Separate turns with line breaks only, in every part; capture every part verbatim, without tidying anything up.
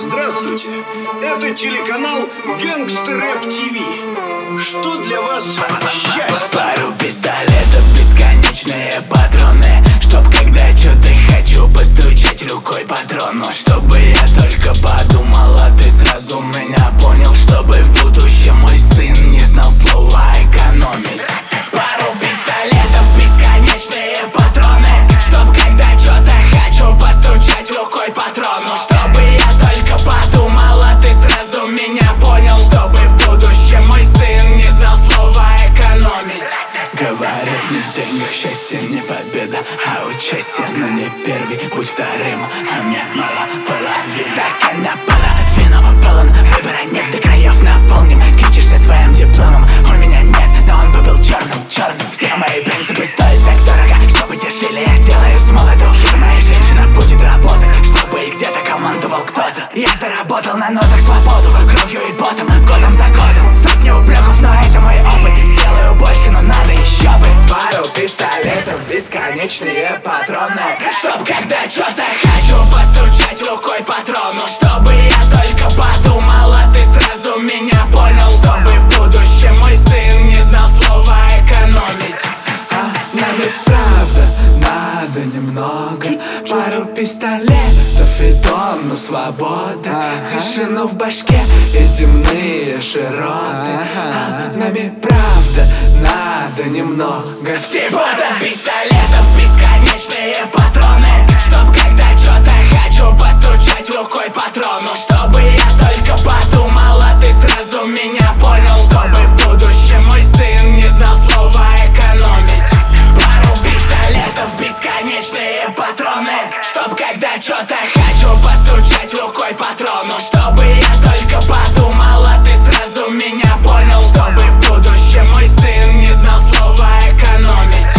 Здравствуйте, это телеканал Gangsta Rap ти ви. Что для вас счастье?
Пару пистолетов, бесконечные патроны, чтоб когда что-то хочу постучать рукой патрону. Чтобы я только подумал, а ты сразу меня понял. Чтобы в будущем мой сын не знал слова экономить. Пару пистолетов, бесконечные патроны, чтоб когда что-то хочу постучать рукой патрону. Чтобы я только подумал, а ты сразу меня понял. Чтобы в будущем мой сын не знал слова экономить. Говорят, не в деньгах счастье, не победа, а участие. Но не первый, будь вторым, а мне мало половины. Стакан наполовину полон, выбора нет, до краев наполним. Кичишься своим дипломом, у меня нет, но он бы был черным, черным. Все мои принципы стоят так дорого, чтобы те жили, я делаю с молоду. Моя женщина будет работать, чтобы и где-то командовал кто-то. Я заработал на нотах свободу, кровью и потом, годом за годом. Сотни упреков, но это мой опыт. Сделаю больше, но надо еще бы. Пару пистолетов, бесконечные патроны, чтоб когда что-то хочу постучать рукой патрону. Чтобы я только подумал, а ты сразу меня понял. Чтобы в будущем мой сын не знал слова экономить. А нам и правда надо немного, пару пистолетов и тонну свободы, тишину в башке и земные широты. А нам и правда надо немного всего-то. Пистолетов, бесконечные патроны, чтоб когда что-то хочу постучать рукой патрону. Чтобы я только подумал, а ты сразу меня понял. Чтобы в будущем мой сын не знал слова экономить. Пару пистолетов, бесконечные патроны, чтоб когда что-то хочу постучать рукой патрону. Чтобы я только подумал, а ты сразу меня понял. Чтобы в будущем мой сын не знал слова экономить.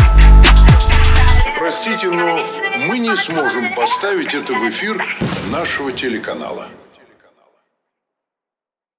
Простите, но мы не сможем поставить это в эфир нашего телеканала.